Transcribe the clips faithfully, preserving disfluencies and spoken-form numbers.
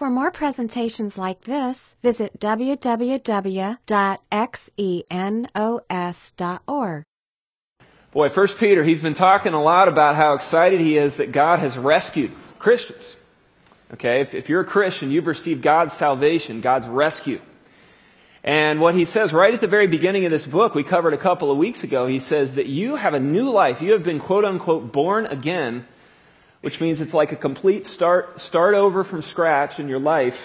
For more presentations like this, visit w w w dot xenos dot org. Boy, First Peter, he's been talking a lot about how excited he is that God has rescued Christians. Okay, if, if you're a Christian, you've received God's salvation, God's rescue. And what he says right at the very beginning of this book, we covered a couple of weeks ago, he says that you have a new life. You have been, quote unquote, born again, which means it's like a complete start, start over from scratch in your life.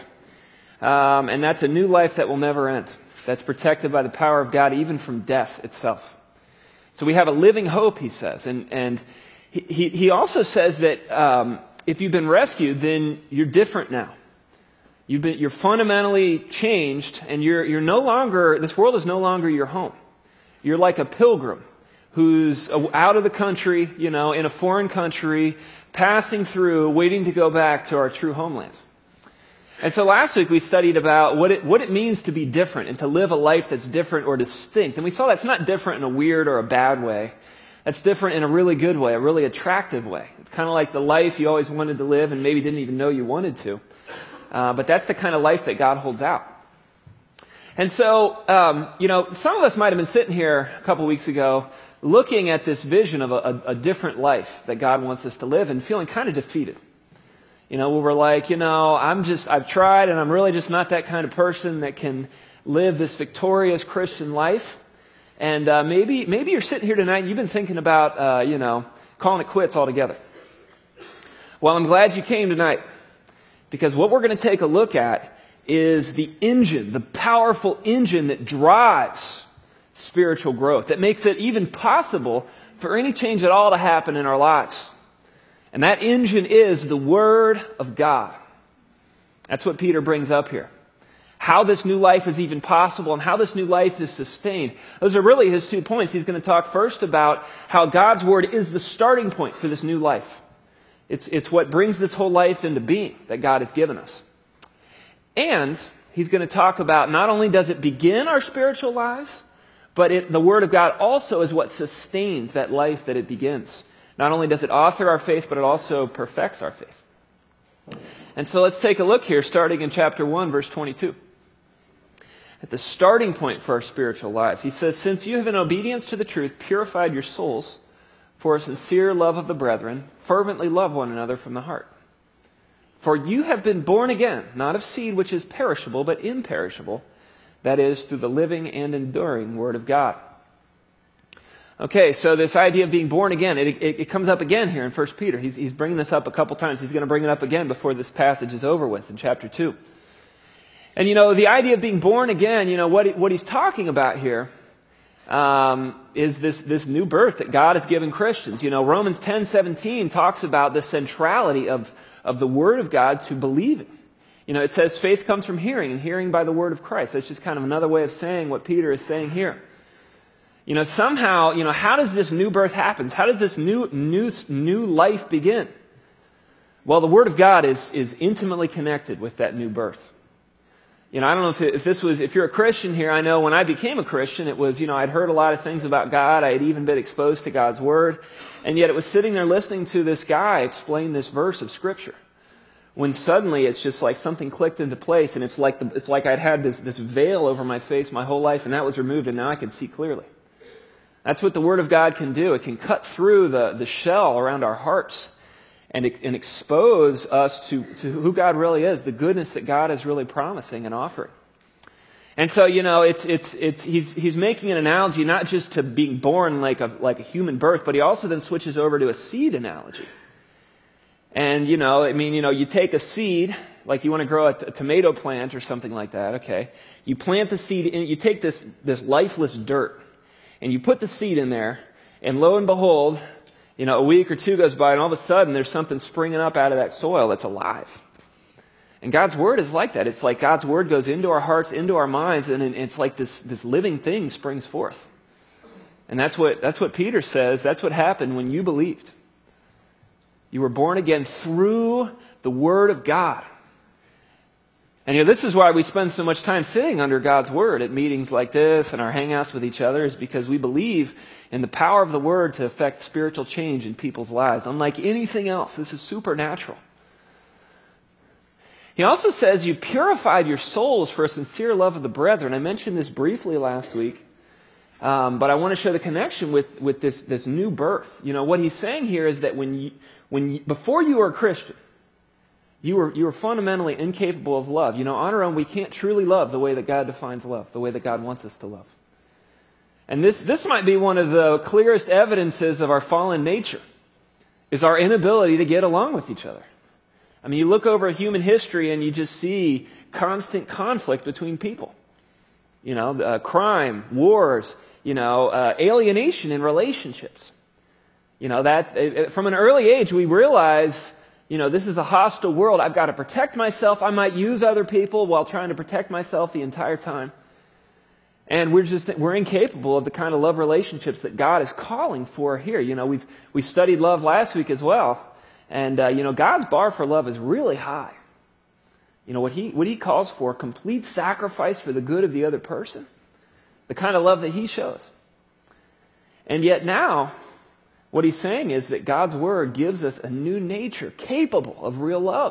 Um, and that's a new life that will never end. That's protected by the power of God, even from death itself. So we have a living hope, he says. And, and he, he also says that um, if you've been rescued, then you're different now. You've been, you're fundamentally changed, and you're, you're no longer, this world is no longer your home. You're like a pilgrim who's out of the country, you know, in a foreign country, passing through, waiting to go back to our true homeland. And so last week we studied about what it, what it means to be different and to live a life that's different or distinct. And we saw that's not different in a weird or a bad way. That's different in a really good way, a really attractive way. It's kind of like the life you always wanted to live and maybe didn't even know you wanted to. Uh, but that's the kind of life that God holds out. And so, um, you know, some of us might have been sitting here a couple weeks ago looking at this vision of a, a, a different life that God wants us to live and feeling kind of defeated. You know, where we're like, you know, I'm just, I've tried and I'm really just not that kind of person that can live this victorious Christian life. And uh, maybe maybe you're sitting here tonight and you've been thinking about, uh, you know, calling it quits altogether. Well, I'm glad you came tonight. Because what we're going to take a look at is the engine, the powerful engine that drives spiritual growth, that makes it even possible for any change at all to happen in our lives. And that engine is the Word of God. That's what Peter brings up here. How this new life is even possible and how this new life is sustained. Those are really his two points. He's going to talk first about how God's Word is the starting point for this new life. It's, it's what brings this whole life into being that God has given us. And he's going to talk about not only does it begin our spiritual lives, but it, the Word of God also is what sustains that life that it begins. Not only does it author our faith, but it also perfects our faith. And so let's take a look here, starting in chapter one, verse twenty-two. At the starting point for our spiritual lives, he says, "Since you have in obedience to the truth purified your souls for a sincere love of the brethren, fervently love one another from the heart. For you have been born again, not of seed which is perishable, but imperishable, that is, through the living and enduring Word of God." Okay, so this idea of being born again, it, it, it comes up again here in First Peter. He's, he's bringing this up a couple times. He's going to bring it up again before this passage is over with in chapter two. And, you know, the idea of being born again, you know, what, what he's talking about here Um, is this, this new birth that God has given Christians. You know, Romans ten seventeen talks about the centrality of, of the Word of God to believing. You know, it says faith comes from hearing, and hearing by the Word of Christ. That's just kind of another way of saying what Peter is saying here. You know, somehow, you know, how does this new birth happen? How does this new, new, new life begin? Well, the Word of God is, is intimately connected with that new birth. You know, I don't know if, it, if this was, if you're a Christian here, I know when I became a Christian, it was, you know, I'd heard a lot of things about God. I had even been exposed to God's Word. And yet it was sitting there listening to this guy explain this verse of Scripture. When suddenly it's just like something clicked into place, and it's like, the, it's like I'd had this, this veil over my face my whole life, and that was removed, and now I can see clearly. That's what the Word of God can do. It can cut through the, the shell around our hearts and, and expose us to, to who God really is, the goodness that God is really promising and offering. And so, you know, it's it's it's he's he's making an analogy not just to being born like a like a human birth, but he also then switches over to a seed analogy. And, you know, I mean, you know, you take a seed, like you want to grow a, t- a tomato plant or something like that, okay? You plant the seed in, you take this this lifeless dirt, and you put the seed in there, and lo and behold, you know, a week or two goes by, and all of a sudden there's something springing up out of that soil that's alive. And God's Word is like that. It's like God's Word goes into our hearts, into our minds, and it's like this, this living thing springs forth. And that's what, that's what Peter says. That's what happened when you believed. You were born again through the Word of God. And you know, this is why we spend so much time sitting under God's Word at meetings like this and our hangouts with each other, is because we believe in the power of the Word to affect spiritual change in people's lives. Unlike anything else, this is supernatural. He also says you purified your souls for a sincere love of the brethren. I mentioned this briefly last week, um, but I want to show the connection with, with this, this new birth. You know, what he's saying here is that when you, when you, before you were a Christian, you were, you were fundamentally incapable of love. You know, on our own, we can't truly love the way that God defines love, the way that God wants us to love. And this, this might be one of the clearest evidences of our fallen nature, is our inability to get along with each other. I mean, you look over human history and you just see constant conflict between people. You know, uh, crime, wars, you know, uh, alienation in relationships. You know, that uh, from an early age we realize, you know, this is a hostile world. I've got to protect myself. I might use other people while trying to protect myself the entire time. And we're just, we're incapable of the kind of love relationships that God is calling for here. You know, we've, we studied love last week as well. And, uh, you know, God's bar for love is really high. You know, what he, what he calls for, complete sacrifice for the good of the other person. The kind of love that he shows. And yet now, what he's saying is that God's word gives us a new nature capable of real love.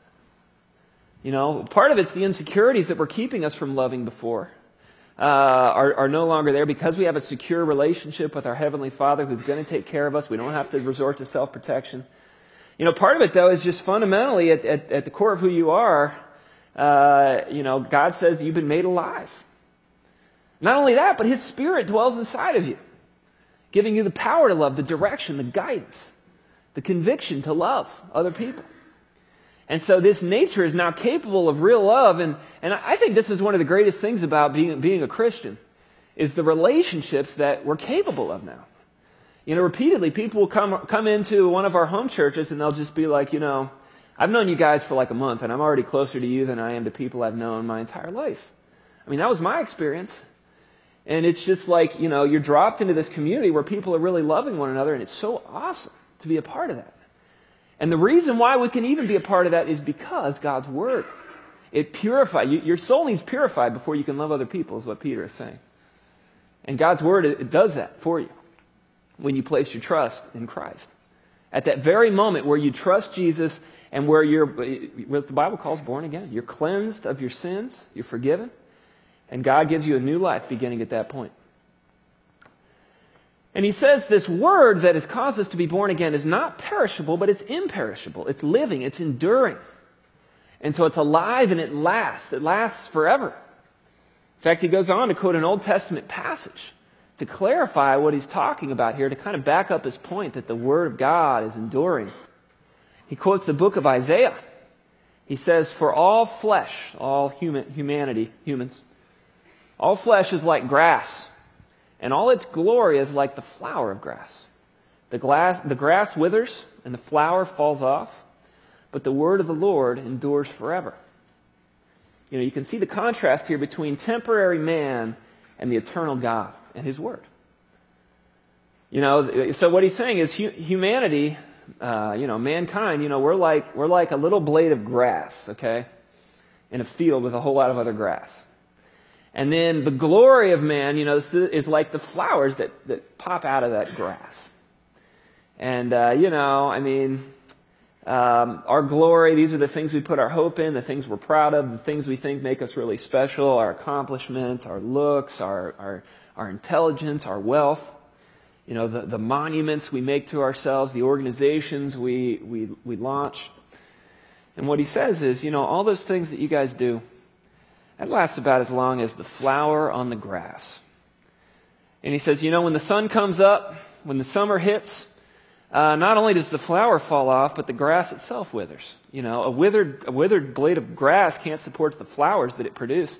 You know, part of it's the insecurities that were keeping us from loving before. Uh, are, are no longer there because we have a secure relationship with our Heavenly Father who's going to take care of us. We don't have to resort to self-protection. You know, part of it, though, is just fundamentally at, at, at the core of who you are, uh, you know, God says you've been made alive. Not only that, but His Spirit dwells inside of you, giving you the power to love, the direction, the guidance, the conviction to love other people. And so this nature is now capable of real love, and, and I think this is one of the greatest things about being, being a Christian, is the relationships that we're capable of now. You know, repeatedly, people will come come into one of our home churches and they'll just be like, you know, I've known you guys for like a month and I'm already closer to you than I am to people I've known my entire life. I mean, that was my experience. And it's just like, you know, you're dropped into this community where people are really loving one another, and it's so awesome to be a part of that. And the reason why we can even be a part of that is because God's Word. It purifies. You, your soul needs purified before you can love other people, is what Peter is saying. And God's Word, it, it does that for you when you place your trust in Christ. At that very moment where you trust Jesus and where you're, what the Bible calls born again. You're cleansed of your sins, you're forgiven, and God gives you a new life beginning at that point. And he says this word that has caused us to be born again is not perishable, but it's imperishable. It's living, it's enduring. And so it's alive and it lasts. It lasts forever. In fact, he goes on to quote an Old Testament passage to clarify what he's talking about here, to kind of back up his point that the Word of God is enduring. He quotes the book of Isaiah. He says, "For all flesh," all human, humanity, humans, "all flesh is like grass, and all its glory is like the flower of grass. The, glass, the grass withers, and the flower falls off, but the word of the Lord endures forever." You know, you can see the contrast here between temporary man and the eternal God and His Word. You know, so what he's saying is hu- humanity, uh, you know, mankind, you know, we're like we're like a little blade of grass, okay, in a field with a whole lot of other grass. And then the glory of man, you know, is like the flowers that, that pop out of that grass. And, uh, you know, I mean, um, our glory, these are the things we put our hope in, the things we're proud of, the things we think make us really special, our accomplishments, our looks, our our, our intelligence, our wealth, you know, the, the monuments we make to ourselves, the organizations we, we, we launch. And what he says is, you know, all those things that you guys do, that lasts about as long as the flower on the grass. And he says, you know, when the sun comes up, when the summer hits, uh, not only does the flower fall off, but the grass itself withers. You know, a withered, a withered blade of grass can't support the flowers that it produced.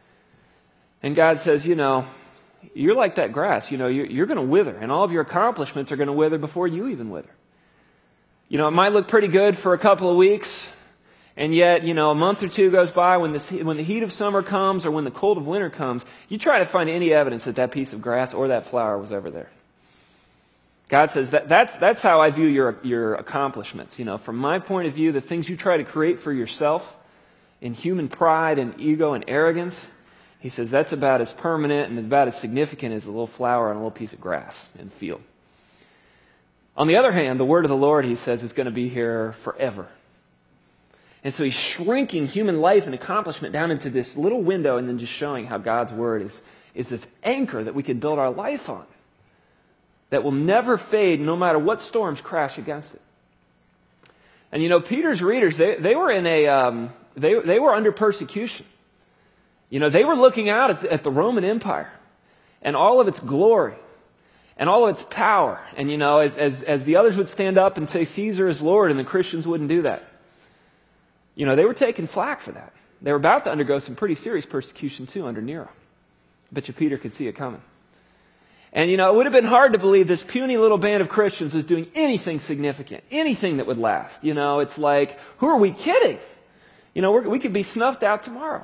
And God says, you know, you're like that grass. You know, you're, you're going to wither, and all of your accomplishments are going to wither before you even wither. You know, it might look pretty good for a couple of weeks, and yet, you know, a month or two goes by, when the, when the heat of summer comes or when the cold of winter comes, you try to find any evidence that that piece of grass or that flower was ever there. God says, that, that's, that's how I view your, your accomplishments. You know, from my point of view, the things you try to create for yourself in human pride and ego and arrogance, he says that's about as permanent and about as significant as a little flower on a little piece of grass in the field. On the other hand, the word of the Lord, he says, is going to be here forever. And so he's shrinking human life and accomplishment down into this little window and then just showing how God's word is, is this anchor that we can build our life on, that will never fade no matter what storms crash against it. And you know, Peter's readers, they, they were in a, um, they, they were under persecution. You know, they were looking out at the, at the Roman Empire and all of its glory and all of its power. And you know, as, as, as the others would stand up and say Caesar is Lord, and the Christians wouldn't do that. You know, they were taking flack for that. They were about to undergo some pretty serious persecution too under Nero. I bet you Peter could see it coming. And, you know, it would have been hard to believe this puny little band of Christians was doing anything significant, anything that would last. You know, it's like, who are we kidding? You know, we're, we could be snuffed out tomorrow.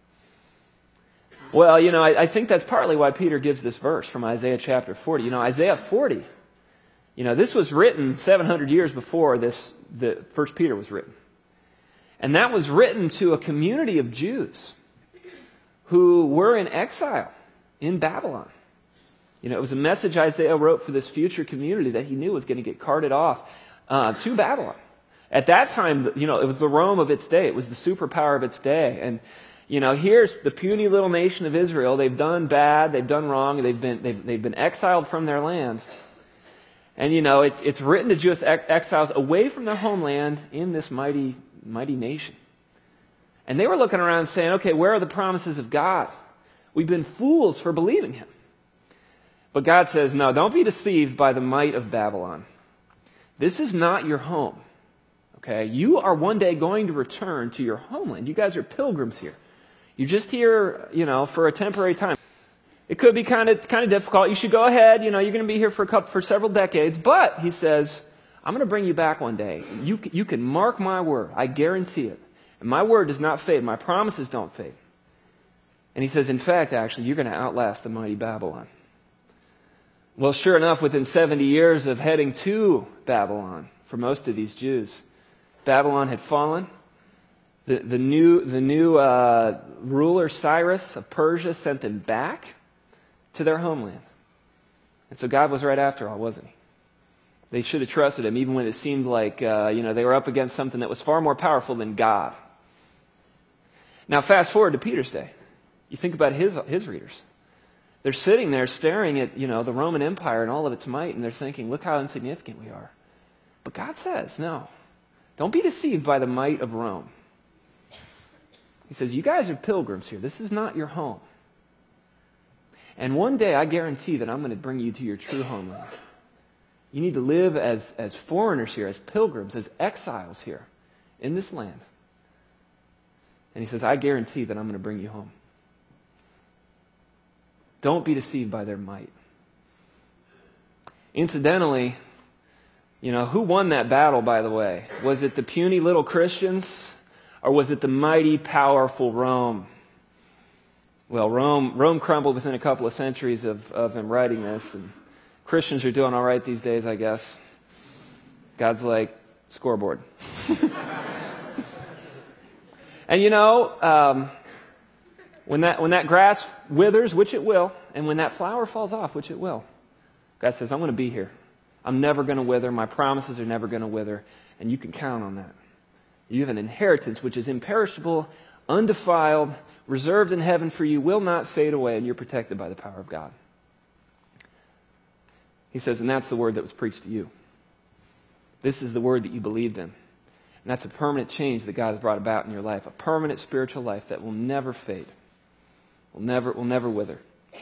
Well, you know, I, I think that's partly why Peter gives this verse from Isaiah chapter forty. You know, Isaiah forty, you know, this was written seven hundred years before this, the First Peter was written. And that was written to a community of Jews who were in exile in Babylon. You know, it was a message Isaiah wrote for this future community that he knew was going to get carted off uh, to Babylon. At that time, you know, it was the Rome of its day. It was the superpower of its day. And, you know, here's the puny little nation of Israel. They've done bad. They've done wrong. They've been, they've, they've been exiled from their land. And, you know, it's, it's written to Jewish exiles away from their homeland in this mighty, mighty nation. And they were looking around saying, okay, where are the promises of God? We've been fools for believing him. But God says, no, don't be deceived by the might of Babylon. This is not your home, okay? You are one day going to return to your homeland. You guys are pilgrims here. You're just here, you know, for a temporary time. It could be kind of kind of difficult. You should go ahead, you know, you're going to be here for a couple, for several decades. But, he says, I'm going to bring you back one day. You, you can mark my word. I guarantee it. And my word does not fade. My promises don't fade. And he says, in fact, actually, you're going to outlast the mighty Babylon. Well, sure enough, within seventy years of heading to Babylon, for most of these Jews, Babylon had fallen. The, the new, the new uh, ruler, Cyrus of Persia, sent them back to their homeland. And so God was right after all, wasn't he? They should have trusted him, even when it seemed like uh, you know, they were up against something that was far more powerful than God. Now, fast forward to Peter's day. You think about his, his readers. They're sitting there staring at, you know, the Roman Empire and all of its might, and they're thinking, look how insignificant we are. But God says, no, don't be deceived by the might of Rome. He says, you guys are pilgrims here. This is not your home. And one day, I guarantee that I'm going to bring you to your true homeland. You need to live as, as foreigners here, as pilgrims, as exiles here in this land. And he says, I guarantee that I'm going to bring you home. Don't be deceived by their might. Incidentally, you know, who won that battle, by the way? Was it the puny little Christians, or was it the mighty, powerful Rome? Well, Rome, Rome crumbled within a couple of centuries of, of him writing this, and Christians are doing all right these days, I guess. God's like, scoreboard. And you know, um, When that, when that grass withers, which it will, and when that flower falls off, which it will, God says, I'm going to be here. I'm never going to wither. My promises are never going to wither, and you can count on that. You have an inheritance which is imperishable, undefiled, reserved in heaven for you, will not fade away, and you're protected by the power of God. He says, and that's the word that was preached to you. This is the word that you believed in. And that's a permanent change that God has brought about in your life, a permanent spiritual life that will never fade. Will never, will never wither.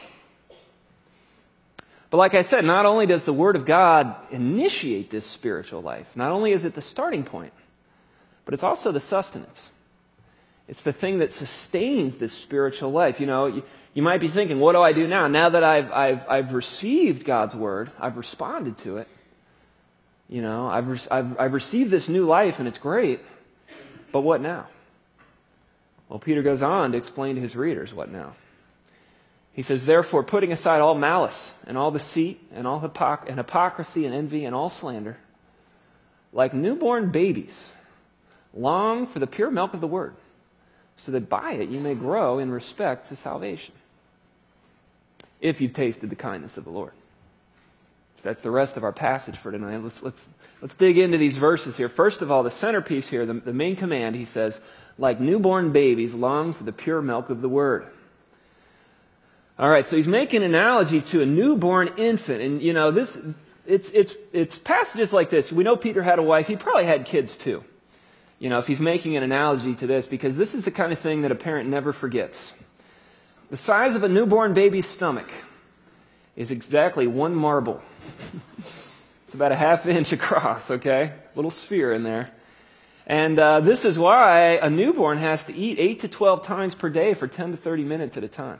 But like I said, not only does the Word of God initiate this spiritual life, not only is it the starting point, but it's also the sustenance. It's the thing that sustains this spiritual life. You know, you, you might be thinking, what do I do now? Now that I've, I've, I've received God's Word, I've responded to it. You know, I've, re- I've, I've received this new life and it's great, but what now? Well, Peter goes on to explain to his readers what now. He says, therefore, putting aside all malice and all deceit and all hypoc- and hypocrisy and envy and all slander, like newborn babies, long for the pure milk of the word, so that by it you may grow in respect to salvation, if you've tasted the kindness of the Lord. That's the rest of our passage for tonight. Let's, let's, let's dig into these verses here. First of all, the centerpiece here, the, the main command, he says, like newborn babies, long for the pure milk of the word. All right, so he's making an analogy to a newborn infant. And, you know, this it's it's it's passages like this. We know Peter had a wife. He probably had kids too. You know, if he's making an analogy to this, because this is the kind of thing that a parent never forgets. The size of a newborn baby's stomach is exactly one marble. It's about a half inch across, okay? Little sphere in there. And uh, this is why a newborn has to eat eight to twelve times per day for ten to thirty minutes at a time.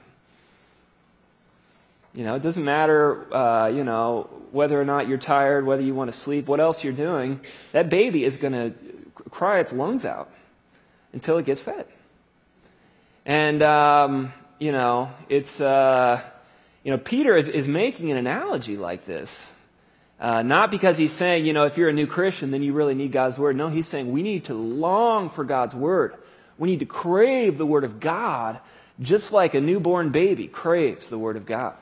You know, it doesn't matter, uh, you know, whether or not you're tired, whether you want to sleep, what else you're doing. That baby is going to cry its lungs out until it gets fed. And, um, you know, it's, uh, you know, Peter is, is making an analogy like this. Uh, not because he's saying, you know, if you're a new Christian, then you really need God's word. No, he's saying we need to long for God's word. We need to crave the word of God just like a newborn baby craves the word of God.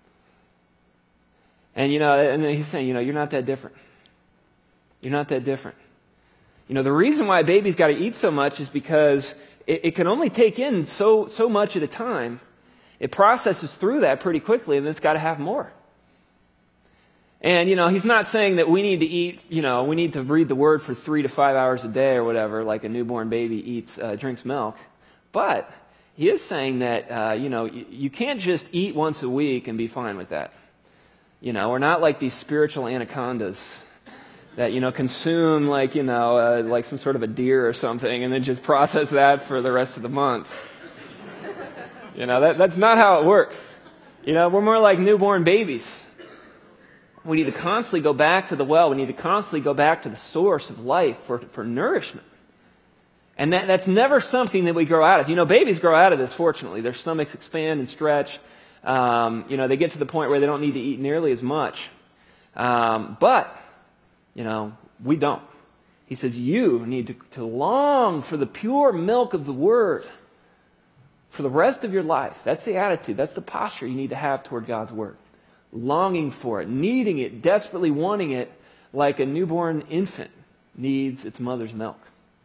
And, you know, and he's saying, you know, you're not that different. You're not that different. You know, the reason why a baby's got to eat so much is because it, it can only take in so, so much at a time. It processes through that pretty quickly, and then it's got to have more. And, you know, he's not saying that we need to eat, you know, we need to read the word for three to five hours a day or whatever, like a newborn baby eats, uh, drinks milk. But he is saying that, uh, you know, you, you can't just eat once a week and be fine with that. You know, we're not like these spiritual anacondas that, you know, consume like, you know, uh, like some sort of a deer or something and then just process that for the rest of the month. You know, that, that's not how it works. You know, we're more like newborn babies. We need to constantly go back to the well. We need to constantly go back to the source of life for, for nourishment. And that, that's never something that we grow out of. You know, babies grow out of this, fortunately. Their stomachs expand and stretch. Um, you know, they get to the point where they don't need to eat nearly as much. Um, but, you know, we don't. He says you need to, to long for the pure milk of the word for the rest of your life. That's the attitude. That's the posture you need to have toward God's word. Longing for it, needing it, desperately wanting it, like a newborn infant needs its mother's milk.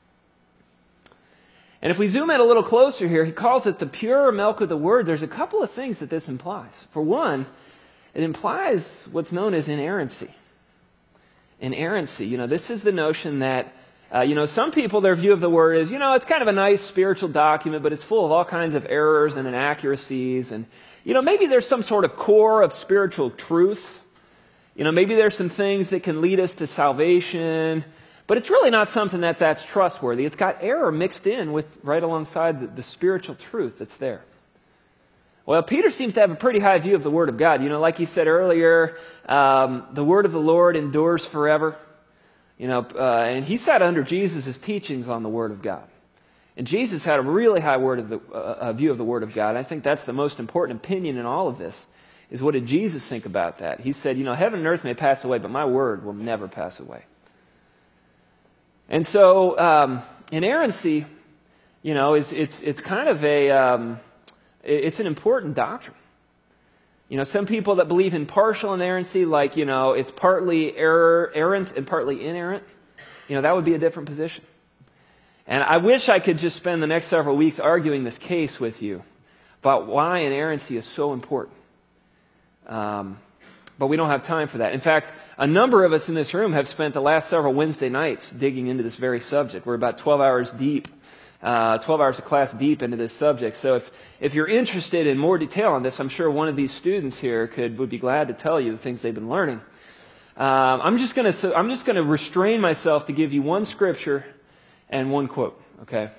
And if we zoom in a little closer here, he calls it the pure milk of the word. There's a couple of things that this implies. For one, it implies what's known as inerrancy. Inerrancy, you know, this is the notion that, uh, you know, some people, their view of the word is, you know, it's kind of a nice spiritual document, but it's full of all kinds of errors and inaccuracies. And, you know, maybe there's some sort of core of spiritual truth. You know, maybe there's some things that can lead us to salvation. But it's really not something that that's trustworthy. It's got error mixed in with right alongside the, the spiritual truth that's there. Well, Peter seems to have a pretty high view of the Word of God. You know, like he said earlier, um, the Word of the Lord endures forever. You know, uh, and he sat under Jesus' teachings on the Word of God. And Jesus had a really high word of the, uh, view of the Word of God. I think that's the most important opinion in all of this, is what did Jesus think about that? He said, you know, heaven and earth may pass away, but my Word will never pass away. And so, um, inerrancy, you know, is it's it's kind of a um, it's an important doctrine. You know, some people that believe in partial inerrancy, like, you know, it's partly error, errant and partly inerrant, you know, that would be a different position. And I wish I could just spend the next several weeks arguing this case with you about why inerrancy is so important. Um, But we don't have time for that. In fact, a number of us in this room have spent the last several Wednesday nights digging into this very subject. We're about twelve hours deep, uh, twelve hours of class deep into this subject. So if, if you're interested in more detail on this, I'm sure one of these students here could would be glad to tell you the things they've been learning. Um, I'm just going to I'm just going to restrain myself to give you one scripture and one quote. Okay.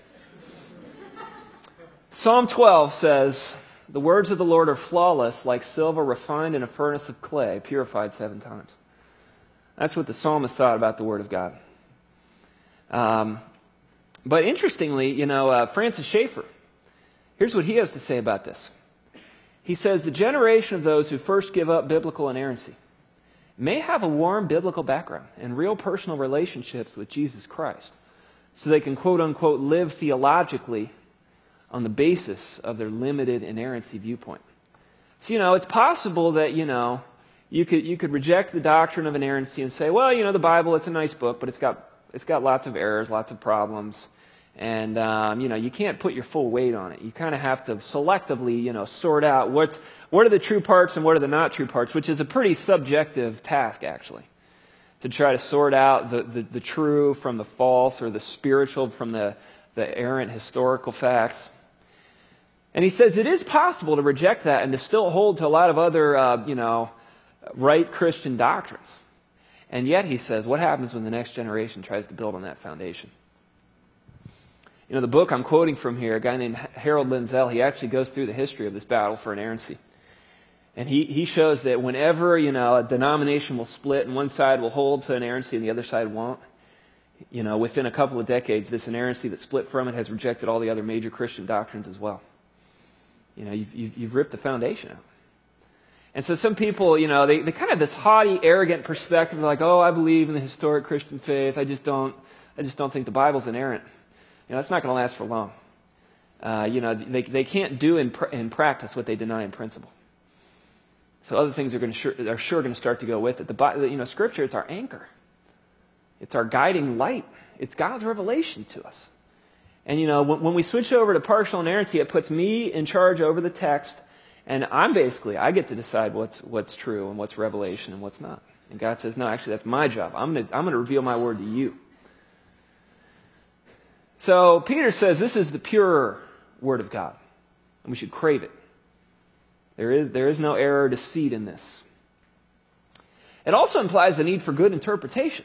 Psalm twelve says, the words of the Lord are flawless, like silver refined in a furnace of clay, purified seven times. That's what the psalmist thought about the Word of God. Um, but interestingly, you know, uh, Francis Schaeffer, here's what he has to say about this. He says, the generation of those who first give up biblical inerrancy may have a warm biblical background and real personal relationships with Jesus Christ, so they can, quote unquote, live theologically on the basis of their limited inerrancy viewpoint. So, you know, it's possible that, you know, You could, you could reject the doctrine of inerrancy and say, well, you know, the Bible, it's a nice book, but it's got, it's got lots of errors, lots of problems. And, um, you know, you can't put your full weight on it. You kind of have to selectively, you know, sort out what's, what are the true parts and what are the not true parts, which is a pretty subjective task, actually, to try to sort out the, the, the true from the false or the spiritual from the, the errant historical facts. And he says it is possible to reject that and to still hold to a lot of other, uh, you know, right Christian doctrines. And yet, he says, what happens when the next generation tries to build on that foundation? You know, the book I'm quoting from here, a guy named Harold Lindsell, he actually goes through the history of this battle for inerrancy. And he, he shows that whenever, you know, a denomination will split and one side will hold to inerrancy and the other side won't, you know, within a couple of decades, this inerrancy that split from it has rejected all the other major Christian doctrines as well. You know, you've, you've, you've ripped the foundation out. And so some people, you know, they, they kind of have this haughty, arrogant perspective, like, oh, I believe in the historic Christian faith. I just don't, I just don't think the Bible's inerrant. You know, that's not going to last for long. Uh, you know, they they can't do in pr- in practice what they deny in principle. So other things are going to sure, are sure going to start to go with it. The Bible, you know, Scripture, it's our anchor. It's our guiding light. It's God's revelation to us. And you know, when, when we switch over to partial inerrancy, it puts me in charge over the text. And I'm basically, I get to decide what's what's true and what's revelation and what's not. And God says, no, actually, that's my job. I'm going to I'm going to reveal my word to you. So Peter says this is the pure word of God, and we should crave it. There is there is no error or deceit in this. It also implies the need for good interpretation.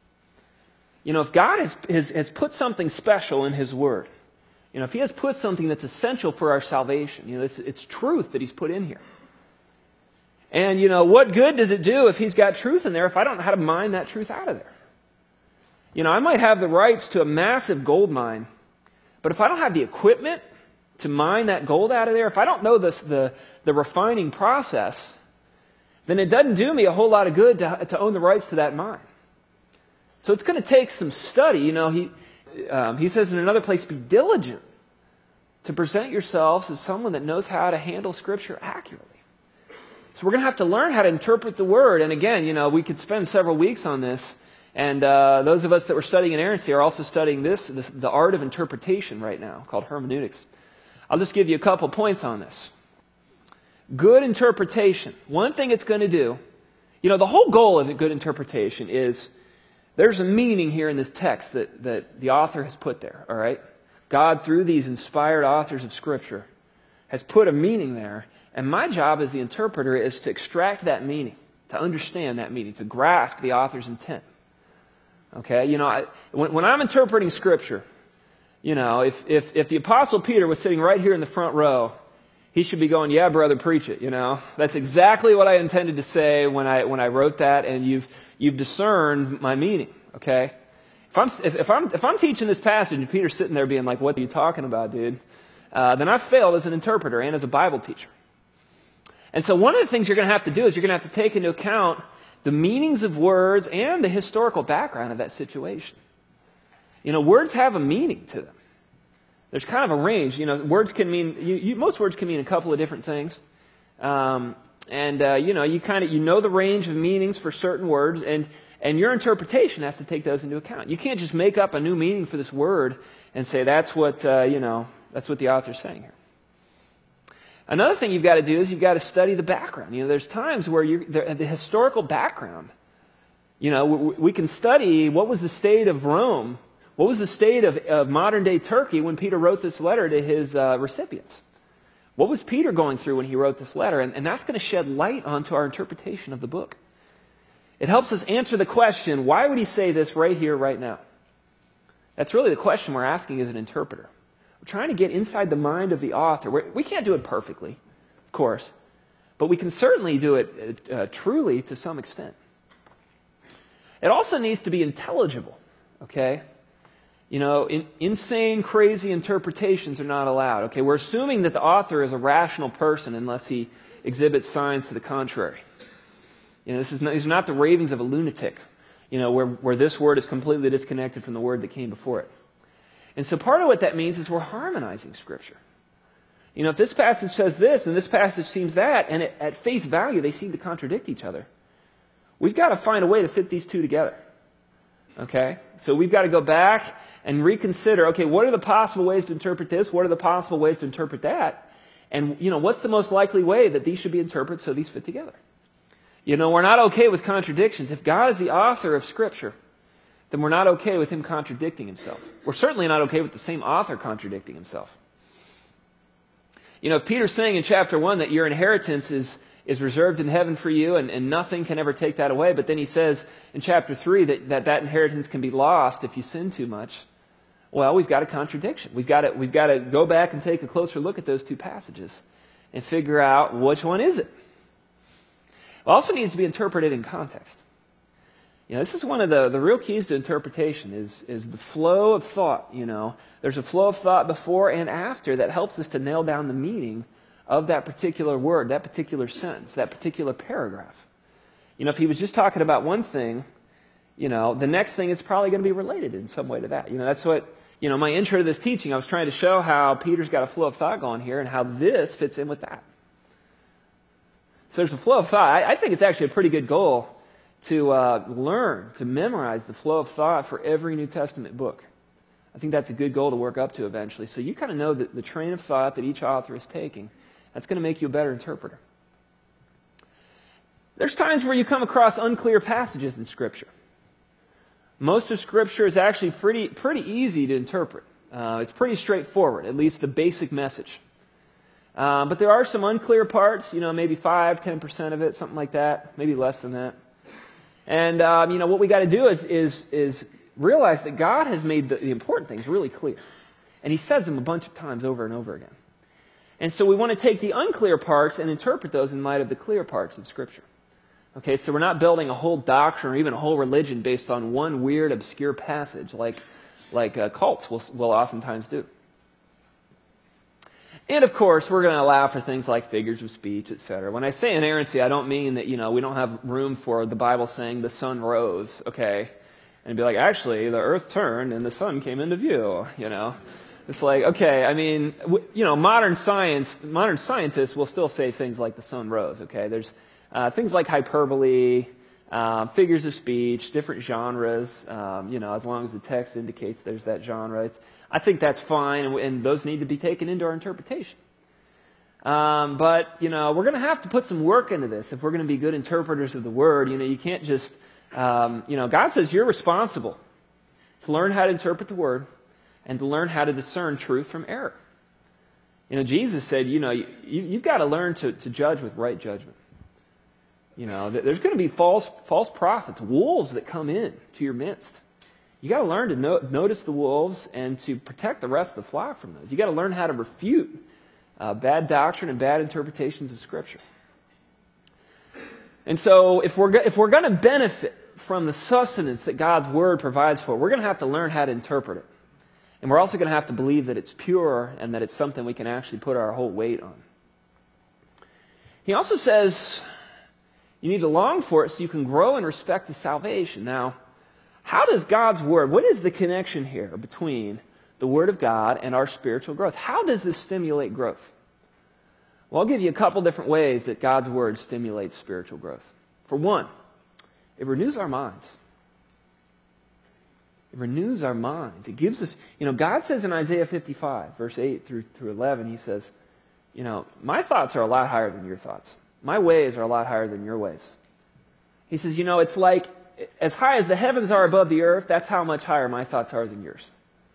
You know, if God has has, has put something special in His word, you know, if He has put something that's essential for our salvation, you know, it's, it's truth that He's put in here. And, you know, what good does it do if He's got truth in there if I don't know how to mine that truth out of there? You know, I might have the rights to a massive gold mine, but if I don't have the equipment to mine that gold out of there, if I don't know this, the, the refining process, then it doesn't do me a whole lot of good to, to own the rights to that mine. So it's going to take some study. You know, he... Um, he says in another place, be diligent to present yourselves as someone that knows how to handle Scripture accurately. So we're going to have to learn how to interpret the Word. And again, you know, we could spend several weeks on this. And uh, those of us that were studying inerrancy are also studying this, this, the art of interpretation right now, called hermeneutics. I'll just give you a couple points on this. Good interpretation. One thing it's going to do, you know, the whole goal of a good interpretation is there's a meaning here in this text that, that the author has put there, all right? God, through these inspired authors of Scripture, has put a meaning there. And my job as the interpreter is to extract that meaning, to understand that meaning, to grasp the author's intent. Okay? You know, I, when, when I'm interpreting Scripture, you know, if, if, if the Apostle Peter was sitting right here in the front row, he should be going, yeah, brother, preach it, you know. That's exactly what I intended to say when I, when I wrote that, and you've... You've discerned my meaning, okay? If I'm, if, if I'm, if I'm teaching this passage and Peter's sitting there being like, what are you talking about, dude? Uh, then I've failed as an interpreter and as a Bible teacher. And so one of the things you're going to have to do is you're going to have to take into account the meanings of words and the historical background of that situation. You know, words have a meaning to them. There's kind of a range. You know, words can mean, you, you, most words can mean a couple of different things. Um And, uh, you know, you kind of, you know the range of meanings for certain words, and, and your interpretation has to take those into account. You can't just make up a new meaning for this word and say that's what, uh, you know, that's what the author's saying here. Another thing you've got to do is you've got to study the background. You know, there's times where you the, the historical background, you know, we, we can study what was the state of Rome, what was the state of, of modern-day Turkey when Peter wrote this letter to his uh, recipients. What was Peter going through when he wrote this letter? And, and that's going to shed light onto our interpretation of the book. It helps us answer the question, why would he say this right here, right now? That's really the question we're asking as an interpreter. We're trying to get inside the mind of the author. We're, we can't do it perfectly, of course, but we can certainly do it uh, truly to some extent. It also needs to be intelligible, okay? You know, in, insane, crazy interpretations are not allowed. Okay, we're assuming that the author is a rational person unless he exhibits signs to the contrary. You know, this is not, these are not the ravings of a lunatic, you know, where, where this word is completely disconnected from the word that came before it. And so part of what that means is we're harmonizing Scripture. You know, if this passage says this and this passage seems that, and it, at face value they seem to contradict each other, we've got to find a way to fit these two together. Okay? So we've got to go back and reconsider, okay, what are the possible ways to interpret this? What are the possible ways to interpret that? And, you know, what's the most likely way that these should be interpreted so these fit together? You know, we're not okay with contradictions. If God is the author of Scripture, then we're not okay with him contradicting himself. We're certainly not okay with the same author contradicting himself. You know, if Peter's saying in chapter one that your inheritance is, is reserved in heaven for you and, and nothing can ever take that away, but then he says in chapter three that, that that inheritance can be lost if you sin too much, well, we've got a contradiction. We've got to, we've got to go back and take a closer look at those two passages and figure out which one is it. It also needs to be interpreted in context. You know, this is one of the, the real keys to interpretation is, is the flow of thought, you know. There's a flow of thought before and after that helps us to nail down the meaning of that particular word, that particular sentence, that particular paragraph. You know, if he was just talking about one thing, you know, the next thing is probably going to be related in some way to that. You know, that's what, you know, my intro to this teaching, I was trying to show how Peter's got a flow of thought going here and how this fits in with that. So there's a flow of thought. I, I think it's actually a pretty good goal to uh, learn, to memorize the flow of thought for every New Testament book. I think that's a good goal to work up to eventually. So you kind of know that the train of thought that each author is taking. That's going to make you a better interpreter. There's times where you come across unclear passages in Scripture. Most of Scripture is actually pretty, pretty easy to interpret. Uh, it's pretty straightforward, at least the basic message. Uh, but there are some unclear parts, you know, maybe five, ten percent of it, something like that, maybe less than that. And, um, you know, what we got to do is, is, is realize that God has made the, the important things really clear. And he says them a bunch of times over and over again. And so we want to take the unclear parts and interpret those in light of the clear parts of Scripture. Okay, so we're not building a whole doctrine or even a whole religion based on one weird, obscure passage like, like uh, cults will, will oftentimes do. And of course, we're going to allow for things like figures of speech, et cetera. When I say inerrancy, I don't mean that, you know, we don't have room for the Bible saying the sun rose, okay? And be like, actually, the earth turned and the sun came into view, you know? It's like, okay, I mean, you know, modern science, modern scientists will still say things like the sun rose, okay? There's uh, things like hyperbole, uh, figures of speech, different genres, um, you know, as long as the text indicates there's that genre. It's, I think that's fine, and, and those need to be taken into our interpretation. Um, but, you know, we're going to have to put some work into this if we're going to be good interpreters of the Word. You know, you can't just, um, you know, God says you're responsible to learn how to interpret the Word and to learn how to discern truth from error. You know, Jesus said, you know, you, you've got to learn to, to judge with right judgment. You know, there's going to be false false prophets, wolves that come in to your midst. You got to learn to no, notice the wolves and to protect the rest of the flock from those. You got to learn how to refute uh, bad doctrine and bad interpretations of Scripture. And so, if we're go- if we're going to benefit from the sustenance that God's Word provides for, we're going to have to learn how to interpret it, and we're also going to have to believe that it's pure and that it's something we can actually put our whole weight on. He also says you need to long for it so you can grow in respect to salvation. Now, how does God's Word, what is the connection here between the Word of God and our spiritual growth? How does this stimulate growth? Well, I'll give you a couple different ways that God's Word stimulates spiritual growth. For one, it renews our minds. It renews our minds. It gives us, you know, God says in Isaiah fifty-five, verse eight through, through eleven, he says, you know, my thoughts are a lot higher than your thoughts. My ways are a lot higher than your ways. He says, you know, it's like, as high as the heavens are above the earth, that's how much higher my thoughts are than yours.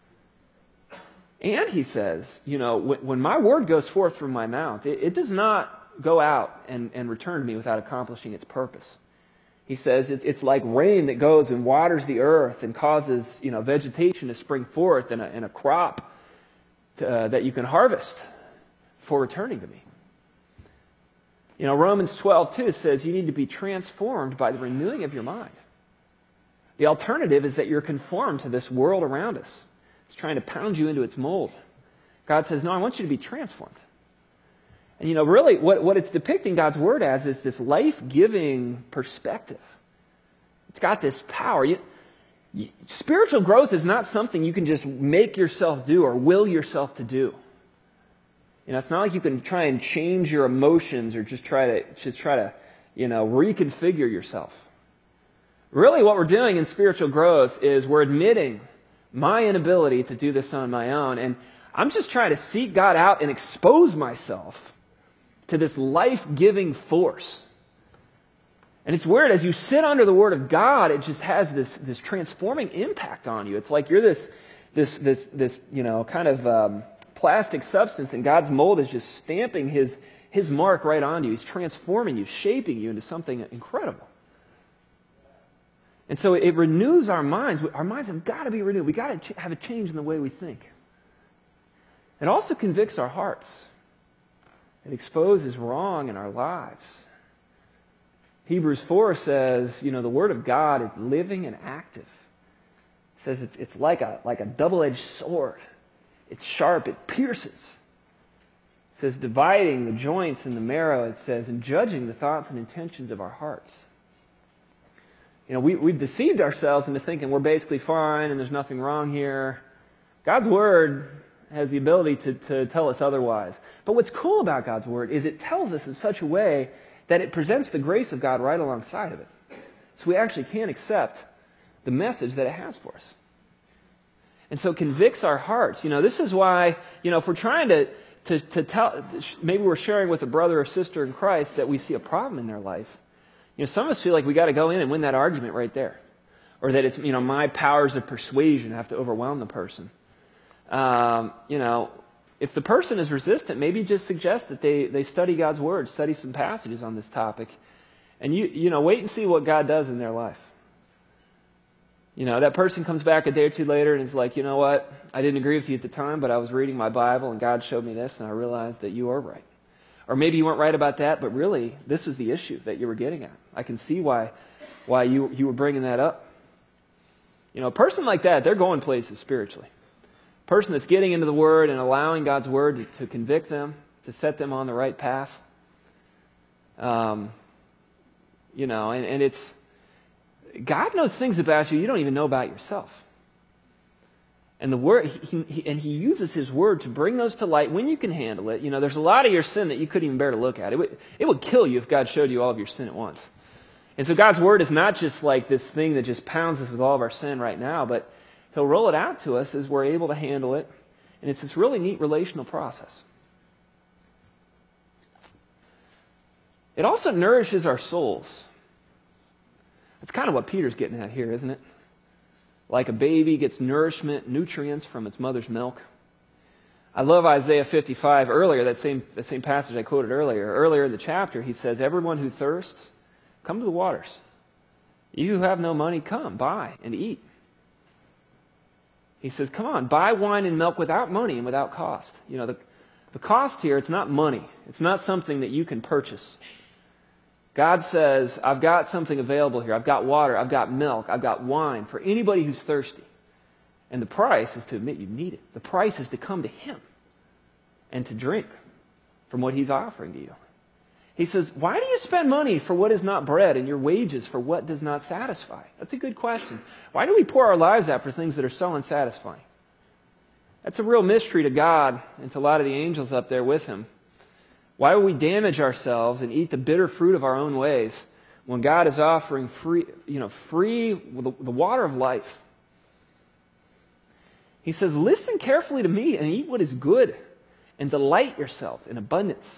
And he says, you know, when, when my word goes forth from my mouth, it, it does not go out and, and return to me without accomplishing its purpose. He says it's, it's like rain that goes and waters the earth and causes, you know, vegetation to spring forth and a, and a crop to, uh, that you can harvest for returning to me. You know, Romans twelve two says you need to be transformed by the renewing of your mind. The alternative is that you're conformed to this world around us. It's trying to pound you into its mold. God says, no, I want you to be transformed. And you know, really, what, what it's depicting God's Word as is this life-giving perspective. It's got this power. You, you, spiritual growth is not something you can just make yourself do or will yourself to do. You know, it's not like you can try and change your emotions or just try to just try to, you know, reconfigure yourself. Really what we're doing in spiritual growth is we're admitting my inability to do this on my own, and I'm just trying to seek God out and expose myself to this life-giving force. And it's weird, as you sit under the Word of God, it just has this, this transforming impact on you. It's like you're this, this, this, this you know, kind of um, plastic substance, and God's mold is just stamping His, His mark right on you. He's transforming you, shaping you into something incredible. And so it renews our minds. Our minds have got to be renewed. We've got to ch- have a change in the way we think. It also convicts our hearts. It exposes wrong in our lives. Hebrews four says, you know, the Word of God is living and active. It says it's, it's like a, like a double-edged sword. It's sharp. It pierces. It says dividing the joints and the marrow, it says, and judging the thoughts and intentions of our hearts. You know, we, we've deceived ourselves into thinking we're basically fine and there's nothing wrong here. God's Word has the ability to, to tell us otherwise. But what's cool about God's Word is it tells us in such a way that it presents the grace of God right alongside of it. So we actually can accept the message that it has for us. And so it convicts our hearts. You know, this is why, you know, if we're trying to, to, to tell, maybe we're sharing with a brother or sister in Christ that we see a problem in their life, you know, some of us feel like we got to go in and win that argument right there. Or that it's, you know, my powers of persuasion have to overwhelm the person. Um, you know, if the person is resistant, maybe just suggest that they, they study God's Word, study some passages on this topic. And, you you know, wait and see what God does in their life. You know, that person comes back a day or two later and is like, you know what, I didn't agree with you at the time, but I was reading my Bible and God showed me this and I realized that you are right. Or maybe you weren't right about that, but really, this was the issue that you were getting at. I can see why, why you, you were bringing that up. You know, a person like that, they're going places spiritually. A person that's getting into the Word and allowing God's Word to, to convict them, to set them on the right path. Um, you know, and, and it's, God knows things about you you don't even know about yourself. And the Word, he, he, and He uses His Word to bring those to light when you can handle it. You know, there's a lot of your sin that you couldn't even bear to look at. It would, it would kill you if God showed you all of your sin at once. And so God's Word is not just like this thing that just pounds us with all of our sin right now, but He'll roll it out to us as we're able to handle it. And it's this really neat relational process. It also nourishes our souls. That's kind of what Peter's getting at here, isn't it? Like a baby gets nourishment, nutrients from its mother's milk. I love Isaiah fifty-five earlier, that same, that same passage I quoted earlier. Earlier in the chapter, he says, everyone who thirsts, come to the waters. You who have no money, come, buy and eat. He says, come on, buy wine and milk without money and without cost. You know, the, the cost here, it's not money. It's not something that you can purchase. God says, I've got something available here. I've got water. I've got milk. I've got wine for anybody who's thirsty. And the price is to admit you need it. The price is to come to Him and to drink from what He's offering to you. He says, why do you spend money for what is not bread and your wages for what does not satisfy? That's a good question. Why do we pour our lives out for things that are so unsatisfying? That's a real mystery to God and to a lot of the angels up there with Him. Why would we damage ourselves and eat the bitter fruit of our own ways when God is offering free, you know, free, the, the water of life? He says, listen carefully to me and eat what is good and delight yourself in abundance.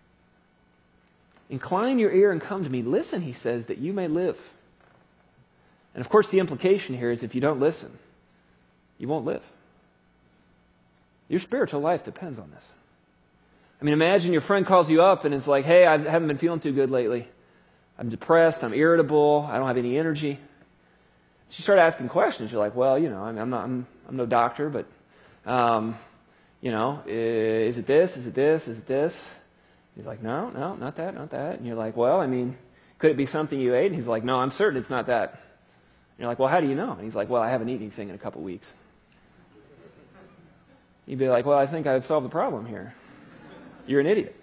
Incline your ear and come to me. Listen, he says, that you may live. And of course, the implication here is if you don't listen, you won't live. Your spiritual life depends on this. I mean, imagine your friend calls you up and is like, hey, I haven't been feeling too good lately. I'm depressed. I'm irritable. I don't have any energy. So you start asking questions. You're like, well, you know, I mean, I'm not, I'm, I'm no doctor, but, um, you know, is it this? Is it this? Is it this? He's like, no, no, not that, not that. And you're like, well, I mean, could it be something you ate? And he's like, no, I'm certain it's not that. And you're like, well, how do you know? And he's like, well, I haven't eaten anything in a couple weeks. You'd be like, well, I think I've solved the problem here. You're an idiot.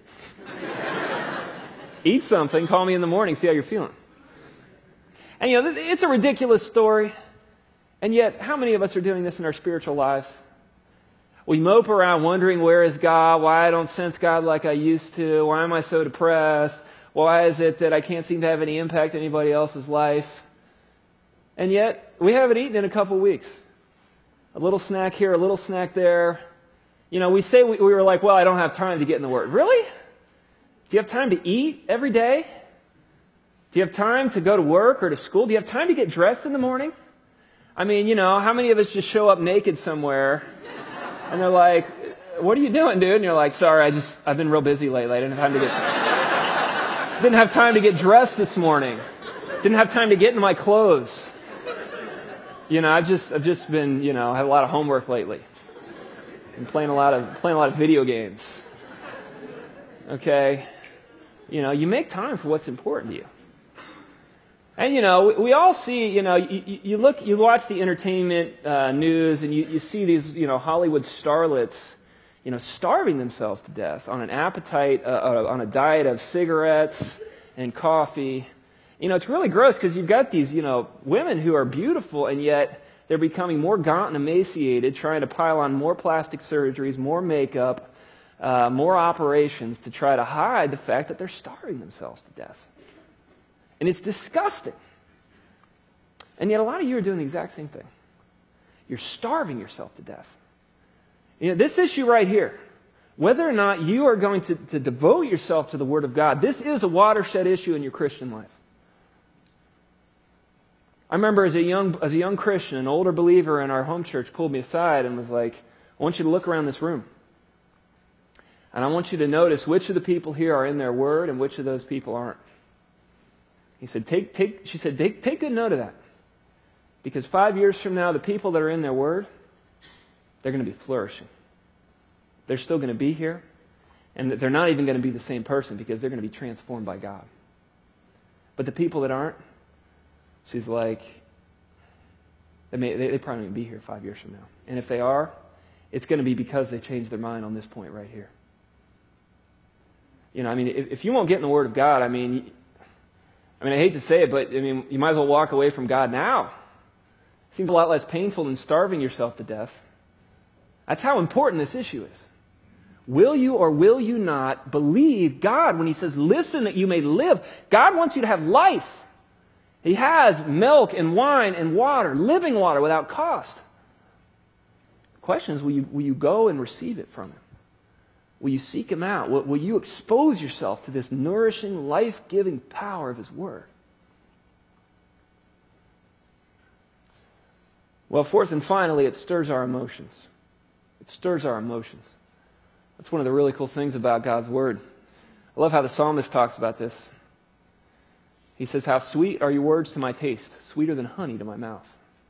Eat something, call me in the morning, see how you're feeling. And you know, it's a ridiculous story. And yet, how many of us are doing this in our spiritual lives? We mope around wondering, where is God? Why I don't sense God like I used to? Why am I so depressed? Why is it that I can't seem to have any impact on anybody else's life? And yet, we haven't eaten in a couple weeks. A little snack here, a little snack there. You know, we say we, we were like, well, I don't have time to get in the Word. Really? Do you have time to eat every day? Do you have time to go to work or to school? Do you have time to get dressed in the morning? I mean, you know, how many of us just show up naked somewhere and they're like, what are you doing, dude? And you're like, sorry, I just, I've been real busy lately. I didn't have time to get, didn't have time to get dressed this morning. Didn't have time to get in my clothes. You know, I've just, I've just been, you know, I had a lot of homework lately. Been playing a lot of, playing a lot of video games. Okay? You know, you make time for what's important to you. And, you know, we all see, you know, you, you look, you watch the entertainment uh, news and you, you see these, you know, Hollywood starlets, you know, starving themselves to death on an appetite, uh, on a diet of cigarettes and coffee. You know, it's really gross because you've got these, you know, women who are beautiful and yet they're becoming more gaunt and emaciated, trying to pile on more plastic surgeries, more makeup, uh, more operations to try to hide the fact that they're starving themselves to death. And it's disgusting. And yet a lot of you are doing the exact same thing. You're starving yourself to death. You know, this issue right here, whether or not you are going to, to devote yourself to the Word of God, this is a watershed issue in your Christian life. I remember as a young, as a young Christian, an older believer in our home church pulled me aside and was like, I want you to look around this room. And I want you to notice which of the people here are in their Word and which of those people aren't. He said, take, take, she said, take, take good note of that. Because five years from now, the people that are in their Word, they're going to be flourishing. They're still going to be here. And they're not even going to be the same person because they're going to be transformed by God. But the people that aren't, she's like, they, may, they, they probably won't be here five years from now. And if they are, it's going to be because they changed their mind on this point right here. You know, I mean, if, if you won't get in the Word of God, I mean... I mean, I hate to say it, but I mean, you might as well walk away from God now. It seems a lot less painful than starving yourself to death. That's how important this issue is. Will you or will you not believe God when He says, listen that you may live? God wants you to have life. He has milk and wine and water, living water without cost. The question is, will you, will you go and receive it from Him? Will you seek Him out? Will, will you expose yourself to this nourishing, life-giving power of His Word? Well, fourth and finally, it stirs our emotions. It stirs our emotions. That's one of the really cool things about God's Word. I love how the psalmist talks about this. He says, how sweet are your words to my taste, sweeter than honey to my mouth.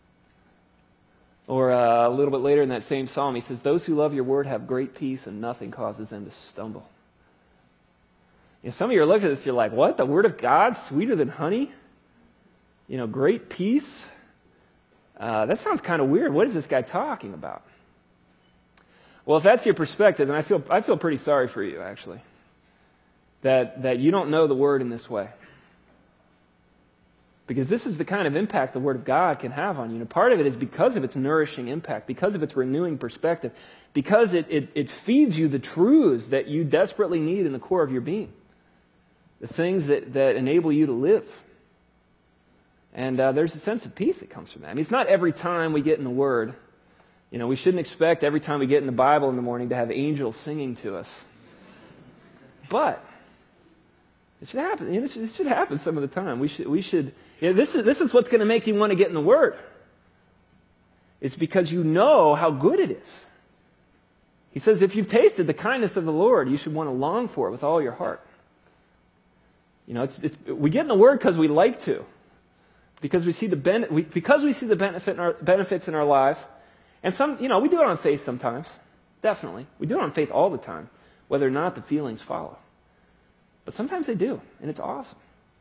Or uh, a little bit later in that same psalm, he says, those who love your word have great peace and nothing causes them to stumble. You know, some of you are looking at this, you're like, what? The word of God, sweeter than honey? You know, great peace? Uh, that sounds kind of weird. What is this guy talking about? Well, if that's your perspective, then I feel, I feel pretty sorry for you, actually. That, that you don't know the word in this way. Because this is the kind of impact the Word of God can have on you. And part of it is because of its nourishing impact, because of its renewing perspective, because it, it, it feeds you the truths that you desperately need in the core of your being. The things that, that enable you to live. And uh, there's a sense of peace that comes from that. I mean, it's not every time we get in the Word. You know, we shouldn't expect every time we get in the Bible in the morning to have angels singing to us. But it should happen. You know, it, should, it should happen some of the time. We should... We should You know, this is, this is what's going to make you want to get in the Word. It's because you know how good it is. He says, if you've tasted the kindness of the Lord, you should want to long for it with all your heart. You know, it's, it's, we get in the Word because we like to. Because we see the ben, we, because we see the benefit in our, benefits in our lives. And some, you know, we do it on faith sometimes. Definitely. We do it on faith all the time, whether or not the feelings follow. But sometimes they do, and it's awesome.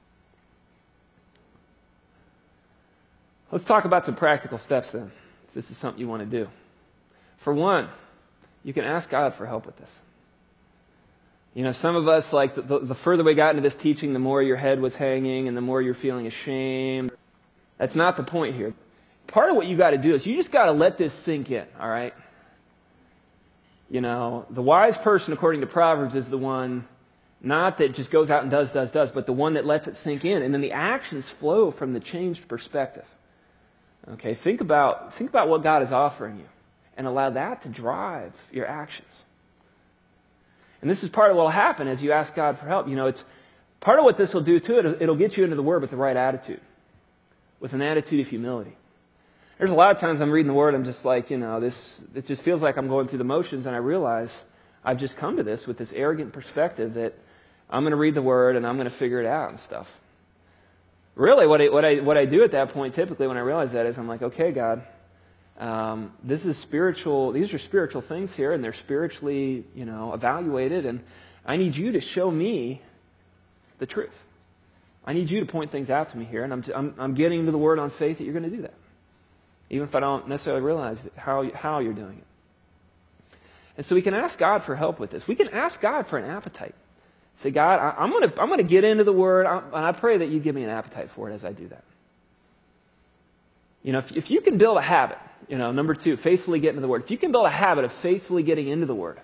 Let's talk about some practical steps then, if this is something you want to do. For one, you can ask God for help with this. You know, some of us, like, the, the further we got into this teaching, the more your head was hanging and the more you're feeling ashamed. That's not the point here. Part of what you got to do is you just got to let this sink in, all right? You know, the wise person, according to Proverbs, is the one not that just goes out and does, does, does, but the one that lets it sink in. And then the actions flow from the changed perspective. Okay, think about, think about what God is offering you and allow that to drive your actions. And this is part of what will happen as you ask God for help. You know, it's part of what this will do too. It'll, it'll get you into the Word with the right attitude, with an attitude of humility. There's a lot of times I'm reading the Word, I'm just like, you know, this, it just feels like I'm going through the motions, and I realize I've just come to this with this arrogant perspective that I'm going to read the Word and I'm going to figure it out and stuff. Really, what I, what I, what I do at that point, typically, when I realize that, is I'm like, okay, God, um, this is spiritual. These are spiritual things here, and they're spiritually, you know, evaluated, and I need you to show me the truth. I need you to point things out to me here, and I'm, I'm, I'm getting into the Word on faith that you're going to do that, even if I don't necessarily realize how, how you're doing it. And so we can ask God for help with this. We can ask God for an appetite. Say, God, I, I'm going to I'm going to get into the Word, I, and I pray that you give me an appetite for it as I do that. You know, if, if you can build a habit, you know, number two, faithfully get into the Word. If you can build a habit of faithfully getting into the Word,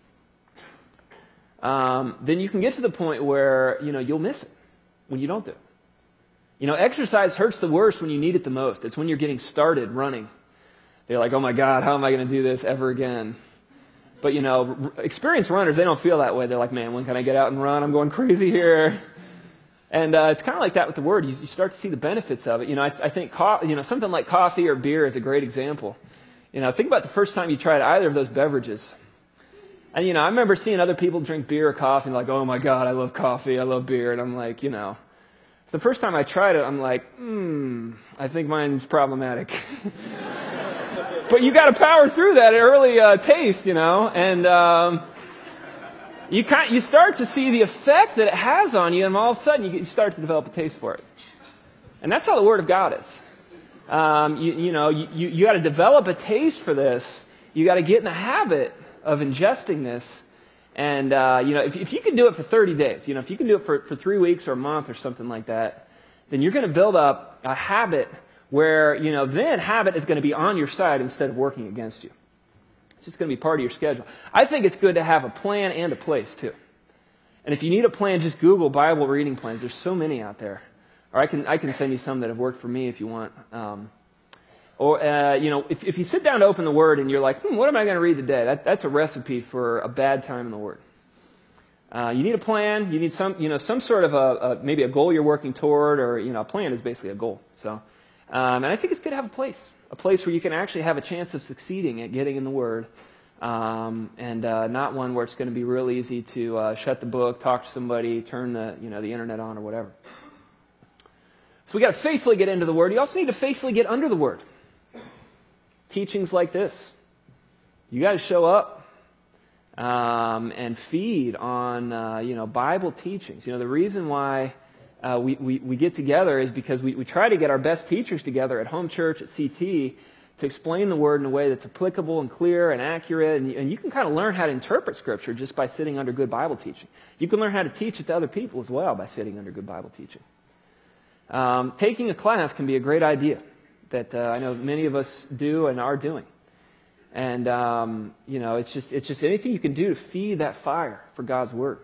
um, then you can get to the point where, you know, you'll miss it when you don't do it. You know, exercise hurts the worst when you need it the most. It's when you're getting started running. You're like, oh my God, how am I going to do this ever again? But, you know, experienced runners, they don't feel that way. They're like, man, when can I get out and run? I'm going crazy here. And uh, it's kind of like that with the Word. You, you start to see the benefits of it. You know, I, I think co- you know something like coffee or beer is a great example. You know, think about the first time you tried either of those beverages. And, you know, I remember seeing other people drink beer or coffee and like, oh my God, I love coffee, I love beer. And I'm like, you know, the first time I tried it, I'm like, hmm, I think mine's problematic. But you got to power through that early uh, taste, you know, and um, you kind you start to see the effect that it has on you, and all of a sudden you, get, you start to develop a taste for it. And that's how the Word of God is. Um, you, you know, you, you, you got to develop a taste for this. You got to get in the habit of ingesting this. And, uh, you know, if, if you can do it for thirty days, you know, if you can do it for, for three weeks or a month or something like that, then you're going to build up a habit where, you know, then habit is going to be on your side instead of working against you. It's just going to be part of your schedule. I think it's good to have a plan and a place, too. And if you need a plan, just Google Bible reading plans. There's so many out there. Or I can I can send you some that have worked for me if you want. Um, or, uh, you know, if, if you sit down to open the Word and you're like, hmm, what am I going to read today? That, that's a recipe for a bad time in the Word. Uh, you need a plan. You need some, you know, some sort of a, a maybe a goal you're working toward, or, you know, a plan is basically a goal. So. Um, and I think it's good to have a place, a place where you can actually have a chance of succeeding at getting in the Word, um, and uh, not one where it's going to be real easy to uh, shut the book, talk to somebody, turn the you know the internet on or whatever. So we got to faithfully get into the Word. You also need to faithfully get under the Word. Teachings like this, you got to show up um, and feed on uh, you know Bible teachings. You know the reason why. Uh, we, we, we get together is because we, we try to get our best teachers together at home church, at C T, to explain the Word in a way that's applicable and clear and accurate. And you, and you can kind of learn how to interpret Scripture just by sitting under good Bible teaching. You can learn how to teach it to other people as well by sitting under good Bible teaching. Um, taking a class can be a great idea that uh, I know many of us do and are doing. And, um, you know, it's just it's just anything you can do to feed that fire for God's Word.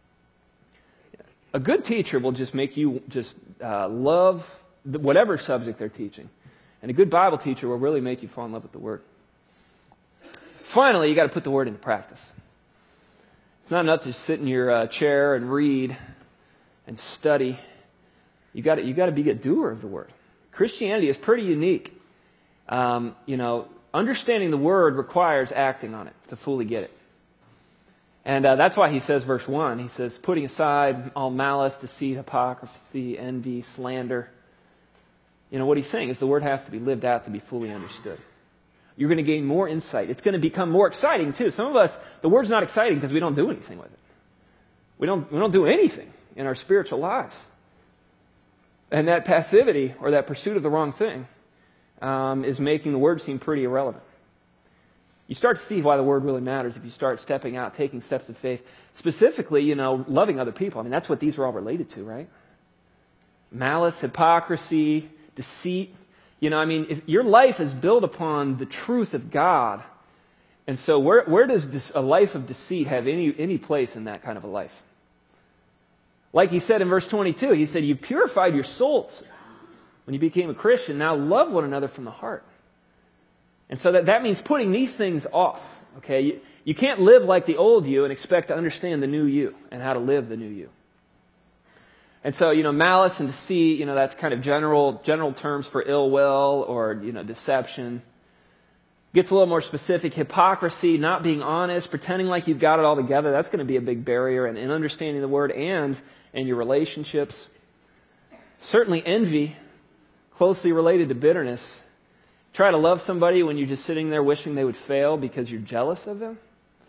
A good teacher will just make you just uh, love the, whatever subject they're teaching. And a good Bible teacher will really make you fall in love with the Word. Finally, you got to put the Word into practice. It's not enough to sit in your uh, chair and read and study. You got you got to be a doer of the Word. Christianity is pretty unique. Um, you know, understanding the Word requires acting on it to fully get it. And uh, that's why he says, verse one, he says, putting aside all malice, deceit, hypocrisy, envy, slander. You know, what he's saying is the Word has to be lived out to be fully understood. You're going to gain more insight. It's going to become more exciting, too. Some of us, the Word's not exciting because we don't do anything with it. We don't, we don't do anything in our spiritual lives. And that passivity, or that pursuit of the wrong thing, um, is making the Word seem pretty irrelevant. You start to see why the Word really matters if you start stepping out, taking steps of faith. Specifically, you know, loving other people. I mean, that's what these are all related to, right? Malice, hypocrisy, deceit. You know, I mean, if your life is built upon the truth of God, And so where, where does this, a life of deceit have any, any place in that kind of a life? Like he said in verse twenty-two, he said, you purified your souls when you became a Christian. Now love one another from the heart. And so that, that means putting these things off. Okay, you, you can't live like the old you and expect to understand the new you and how to live the new you. And so, you know, malice and deceit, you know, that's kind of general general terms for ill will or, you know, deception. Gets a little more specific. Hypocrisy, not being honest, pretending like you've got it all together, that's going to be a big barrier in, in understanding the word and in your relationships. Certainly envy, closely related to bitterness. Try to love somebody when you're just sitting there wishing they would fail because you're jealous of them.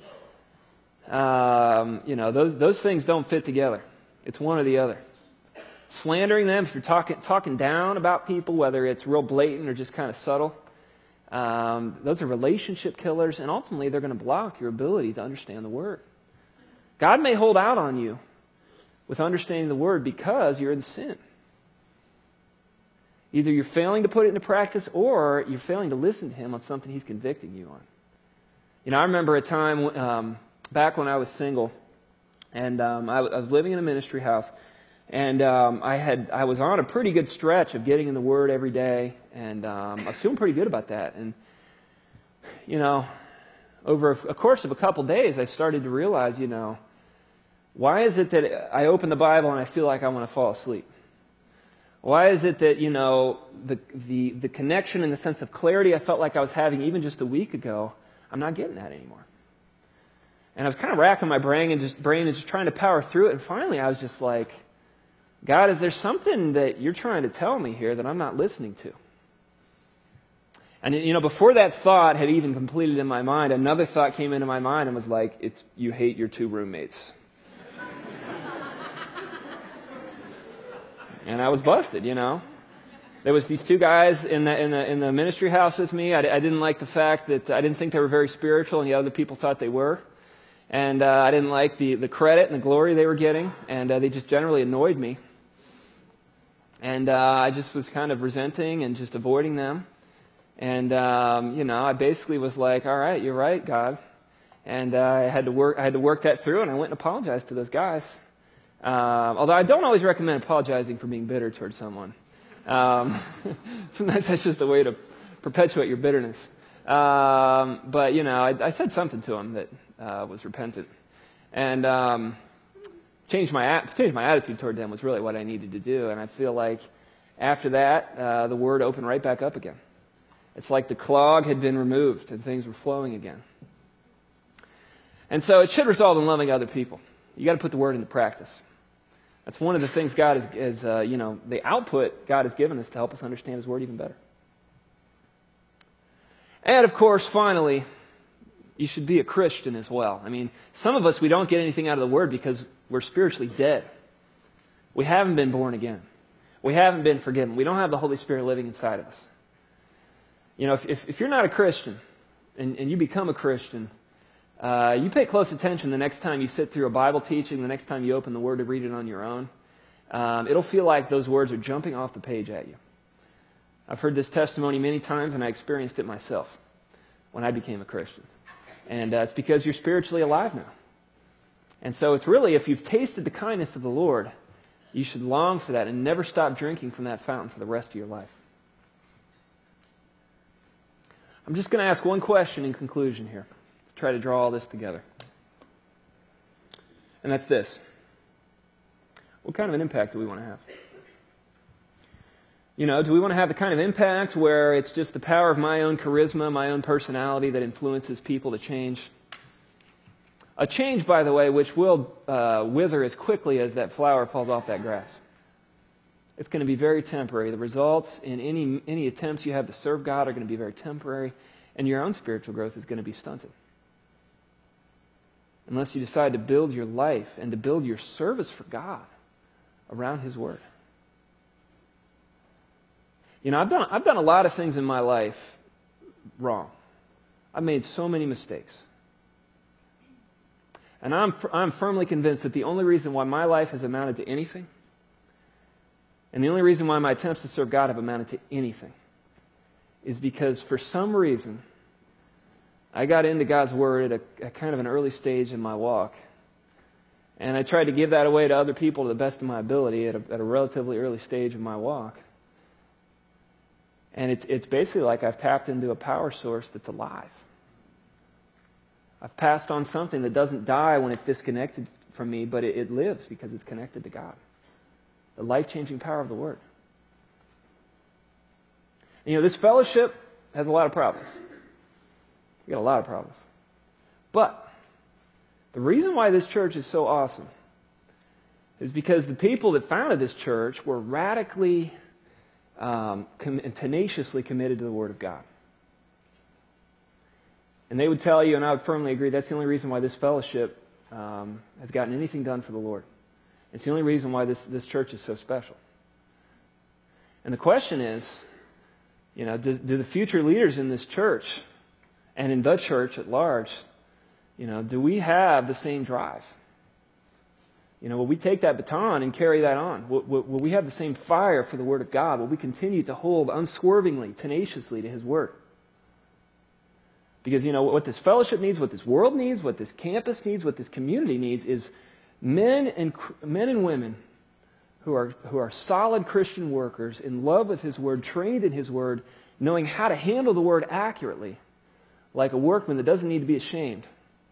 Um, you know, those, those things don't fit together. It's one or the other. Slandering them, if you're talking, talking down about people, whether it's real blatant or just kind of subtle, um, those are relationship killers, and ultimately they're going to block your ability to understand the Word. God may hold out on you with understanding the Word because you're in sin. Either you're failing to put it into practice or you're failing to listen to Him on something He's convicting you on. You know, I remember a time um, back when I was single, and um, I, I was living in a ministry house, and um, I had I was on a pretty good stretch of getting in the Word every day, and um, I was feeling pretty good about that. And, you know, over a, a course of a couple days, I started to realize, you know, why is it that I open the Bible and I feel like I want to fall asleep? Why is it that, you know, the, the, the connection and the sense of clarity I felt like I was having even just a week ago, I'm not getting that anymore? And I was kind of racking my brain and just brain and just trying to power through it. And finally I was just like, God, is there something that you're trying to tell me here that I'm not listening to? And, you know, before that thought had even completed in my mind, another thought came into my mind and was like, it's you hate your two roommates. And I was busted, you know. There was these two guys in the in the in the ministry house with me. I, I didn't like the fact that I didn't think they were very spiritual, and the other people thought they were. And uh, I didn't like the the credit and the glory they were getting, and uh, they just generally annoyed me. And uh, I just was kind of resenting and just avoiding them. And um, you know, I basically was like, "All right, you're right, God." And uh, I had to work. I had to work that through, and I went and apologized to those guys. Um, although I don't always recommend apologizing for being bitter towards someone. Um, sometimes that's just a way to perpetuate your bitterness. Um, but, you know, I, I said something to him that uh, was repentant. And um, changed my changed my attitude toward them was really what I needed to do. And I feel like after that, uh, the Word opened right back up again. It's like the clog had been removed and things were flowing again. And so it should result in loving other people. You got to put the Word into practice. That's one of the things God is, is uh, you know, the output God has given us to help us understand His Word even better. And, of course, finally, you should be a Christian as well. I mean, some of us, we don't get anything out of the Word because we're spiritually dead. We haven't been born again. We haven't been forgiven. We don't have the Holy Spirit living inside of us. You know, if, if, if you're not a Christian and, and you become a Christian, Uh, you pay close attention the next time you sit through a Bible teaching, the next time you open the Word to read it on your own. Um, it'll feel like those words are jumping off the page at you. I've heard this testimony many times, and I experienced it myself when I became a Christian. And uh, it's because you're spiritually alive now. And so it's really, if you've tasted the kindness of the Lord, you should long for that and never stop drinking from that fountain for the rest of your life. I'm just going to ask one question in conclusion here. Try to draw all this together. And that's this. What kind of an impact do we want to have? You know, do we want to have the kind of impact where it's just the power of my own charisma, my own personality that influences people to change? A change, by the way, which will uh, wither as quickly as that flower falls off that grass. It's going to be very temporary. The results in any, any attempts you have to serve God are going to be very temporary, and your own spiritual growth is going to be stunted. Unless you decide to build your life and to build your service for God around His Word. You know, I've done, I've done a lot of things in my life wrong. I've made so many mistakes. And I'm, I'm firmly convinced that the only reason why my life has amounted to anything, and the only reason why my attempts to serve God have amounted to anything, is because for some reason I got into God's Word at a, a kind of an early stage in my walk. And I tried to give that away to other people to the best of my ability at a, at a relatively early stage of my walk. And it's, it's basically like I've tapped into a power source that's alive. I've passed on something that doesn't die when it's disconnected from me, but it, it lives because it's connected to God. The life-changing power of the Word. And, you know, this fellowship has a lot of problems. We got a lot of problems. But the reason why this church is so awesome is because the people that founded this church were radically um, com- and tenaciously committed to the Word of God. And they would tell you, and I would firmly agree, that's the only reason why this fellowship um, has gotten anything done for the Lord. It's the only reason why this, this church is so special. And the question is, you know, do, do the future leaders in this church and in the church at large, you know, do we have the same drive? You know, will we take that baton and carry that on? Will, will, will we have the same fire for the Word of God? Will we continue to hold unswervingly, tenaciously to His Word? Because, you know, what this fellowship needs, what this world needs, what this campus needs, what this community needs is men and men and women who are who are solid Christian workers, in love with His Word, trained in His Word, knowing how to handle the Word accurately, like a workman that doesn't need to be ashamed,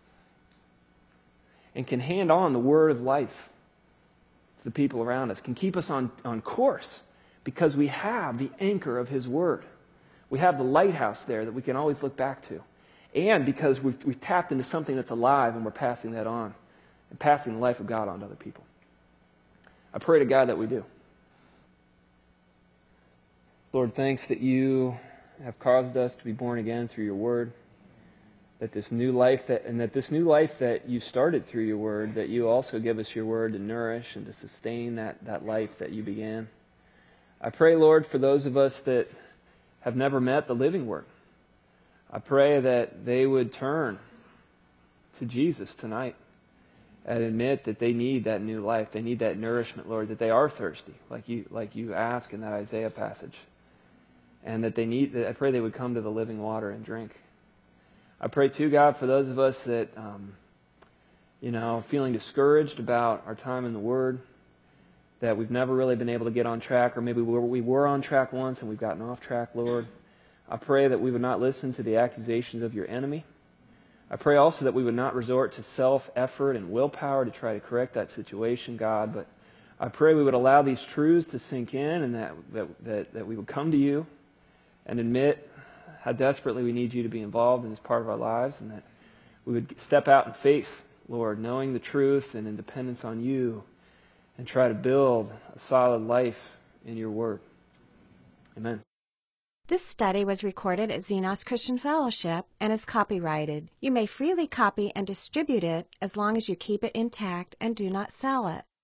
and can hand on the Word of life to the people around us, can keep us on, on course because we have the anchor of His Word. We have the lighthouse there that we can always look back to. And because we've, we've tapped into something that's alive and we're passing that on and passing the life of God on to other people. I pray to God that we do. Lord, thanks that you have caused us to be born again through your Word. That this new life that and that this new life that you started through your Word, that you also give us your Word to nourish and to sustain that, that life that you began. I pray, Lord, for those of us that have never met the living Word. I pray that they would turn to Jesus tonight and admit that they need that new life. They need that nourishment, Lord, that they are thirsty, like you like you ask in that Isaiah passage. And that they need, I pray they would come to the living water and drink. I pray too, God, for those of us that, um, you know, feeling discouraged about our time in the Word, that we've never really been able to get on track, or maybe we were, we were on track once and we've gotten off track, Lord. I pray that we would not listen to the accusations of your enemy. I pray also that we would not resort to self-effort and willpower to try to correct that situation, God, but I pray we would allow these truths to sink in and that, that, that, that we would come to you and admit how desperately we need you to be involved in this part of our lives, and that we would step out in faith, Lord, knowing the truth and in dependence on you, and try to build a solid life in your Word. Amen. This study was recorded at Xenos Christian Fellowship and is copyrighted. You may freely copy and distribute it as long as you keep it intact and do not sell it.